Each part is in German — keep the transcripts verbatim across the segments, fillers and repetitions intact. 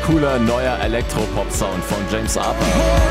cooler neuer Elektropop-Sound von James Arthur.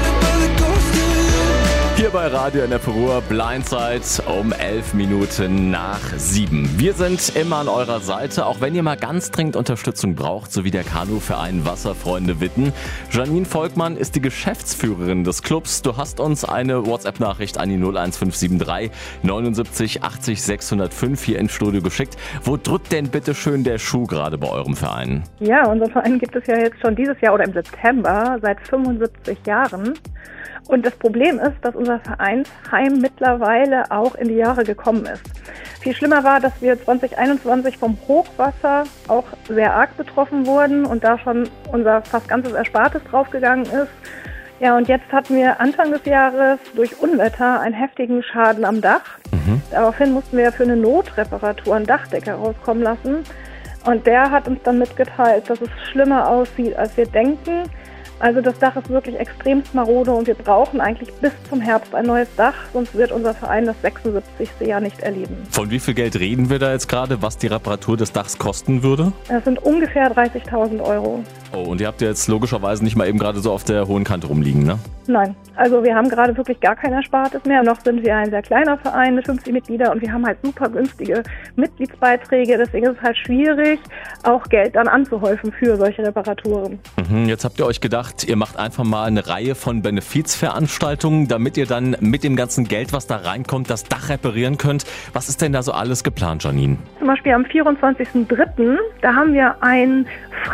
Hier bei Radio N F Ruhr, Blindside um elf Minuten nach sieben. Wir sind immer an eurer Seite, auch wenn ihr mal ganz dringend Unterstützung braucht, so wie der Kanuverein Wasserfreunde Witten. Janine Volkmann ist die Geschäftsführerin des Clubs. Du hast uns eine WhatsApp-Nachricht an die null eins fünf sieben drei neunundsiebzig achtzig sechshundertfünf hier ins Studio geschickt. Wo drückt denn bitte schön der Schuh gerade bei eurem Verein? Ja, unser Verein gibt es ja jetzt schon dieses Jahr oder im September seit fünfundsiebzig Jahren. Und das Problem ist, dass unser Vereinsheim mittlerweile auch in die Jahre gekommen ist. Viel schlimmer war, dass wir zwanzig einundzwanzig vom Hochwasser auch sehr arg betroffen wurden und da schon unser fast ganzes Erspartes draufgegangen ist. Ja, und jetzt hatten wir Anfang des Jahres durch Unwetter einen heftigen Schaden am Dach. Mhm. Daraufhin mussten wir für eine Notreparatur einen Dachdecker rauskommen lassen. Und der hat uns dann mitgeteilt, dass es schlimmer aussieht, als wir denken. Also das Dach ist wirklich extremst marode und wir brauchen eigentlich bis zum Herbst ein neues Dach, sonst wird unser Verein das sechsundsiebzigste Jahr nicht erleben. Von wie viel Geld reden wir da jetzt gerade, was die Reparatur des Dachs kosten würde? Das sind ungefähr dreißigtausend Euro. Oh, und ihr habt jetzt logischerweise nicht mal eben gerade so auf der hohen Kante rumliegen, ne? Nein, also wir haben gerade wirklich gar kein Erspartes mehr. Noch sind wir ein sehr kleiner Verein mit fünfzig Mitgliedern und wir haben halt super günstige Mitgliedsbeiträge. Deswegen ist es halt schwierig, auch Geld dann anzuhäufen für solche Reparaturen. Mhm, jetzt habt ihr euch gedacht, ihr macht einfach mal eine Reihe von Benefizveranstaltungen, damit ihr dann mit dem ganzen Geld, was da reinkommt, das Dach reparieren könnt. Was ist denn da so alles geplant, Janine? Zum Beispiel am vierundzwanzigsten dritten da haben wir einen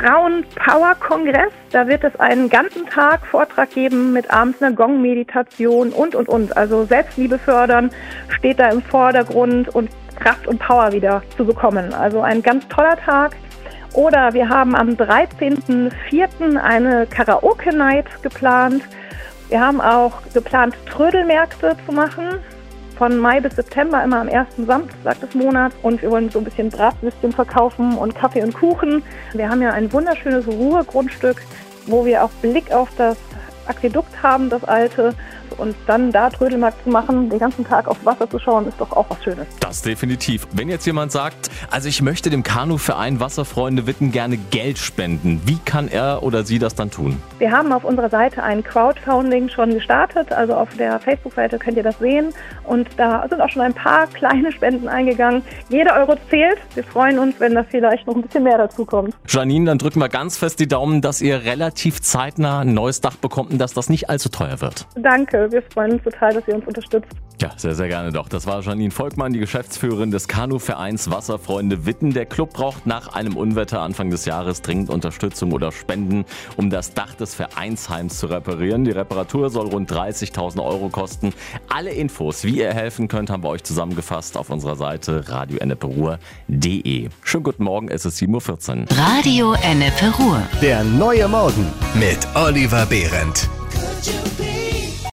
Frauen-Power-Kongress. Da wird es einen ganzen Tag Vortrag geben mit abends einer Gong-Meditation und, und, und. Also Selbstliebe fördern steht da im Vordergrund und Kraft und Power wieder zu bekommen. Also ein ganz toller Tag. Oder wir haben am dreizehnten vierten eine Karaoke-Night geplant. Wir haben auch geplant, Trödelmärkte zu machen. Von Mai bis September immer am ersten Samstag des Monats und wir wollen so ein bisschen Bratwürstchen verkaufen und Kaffee und Kuchen. Wir haben ja ein wunderschönes Ruhegrundstück, wo wir auch Blick auf das Aquädukt haben, das alte. Und dann da Trödelmarkt zu machen, den ganzen Tag aufs Wasser zu schauen, ist doch auch was Schönes. Das definitiv. Wenn jetzt jemand sagt, also ich möchte dem Kanuverein Wasserfreunde Witten gerne Geld spenden, wie kann er oder sie das dann tun? Wir haben auf unserer Seite ein Crowdfunding schon gestartet, also auf der Facebook-Seite könnt ihr das sehen. Und da sind auch schon ein paar kleine Spenden eingegangen. Jeder Euro zählt. Wir freuen uns, wenn da vielleicht noch ein bisschen mehr dazu kommt. Janine, dann drücken wir ganz fest die Daumen, dass ihr relativ zeitnah ein neues Dach bekommt und dass das nicht allzu teuer wird. Danke. Wir freuen uns total, dass ihr uns unterstützt. Ja, sehr, sehr gerne doch. Das war Janine Volkmann, die Geschäftsführerin des Kanuvereins Wasserfreunde Witten. Der Club braucht nach einem Unwetter Anfang des Jahres dringend Unterstützung oder Spenden, um das Dach des Vereinsheims zu reparieren. Die Reparatur soll rund dreißigtausend Euro kosten. Alle Infos, wie ihr helfen könnt, haben wir euch zusammengefasst auf unserer Seite radio n f ruhr punkt d e. Schönen guten Morgen, es ist sieben Uhr vierzehn. Radio N F Ruhr. Der neue Morgen mit Oliver Behrendt.